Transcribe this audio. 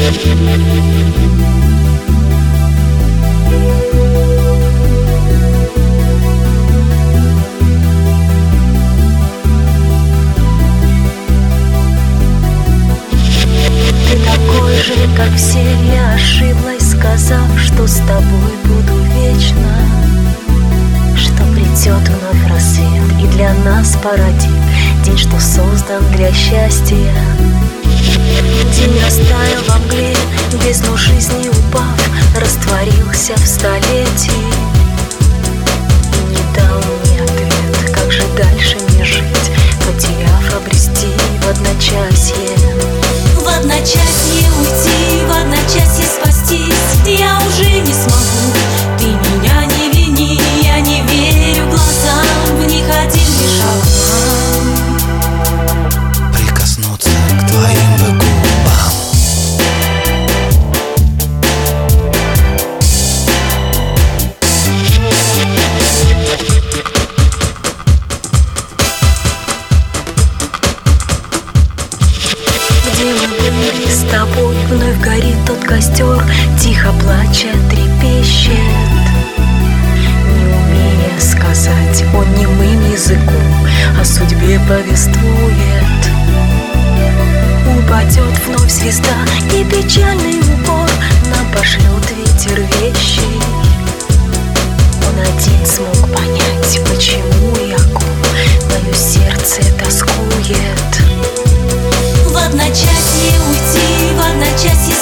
Как все, я ошиблась, сказав, что с тобой буду вечно, что придет вновь рассвет и для нас породит день, что создан для счастья. День растаял во мгле, без бездну жизни упав, растворился в столетии и не дал мне ответ, как же дальше мне жить, потеряв, обрести в одночасье. В одночасье уйти, в одночасье спастись я уже не смогу. Ты меня не вини, я не верю глазам, в них один лишь обман. Прикоснуться к твоим бы губам. Где мы были с тобой, вновь горит тот костер, тихо плача трепещет. Не умея сказать, он немым языком о судьбе повествует. Упадет вновь звезда, и печальный упор нам пошлет ветер вещий. Он один смог понять, почему Яков мое сердце тоскует. В одночасье уйти, в одночасье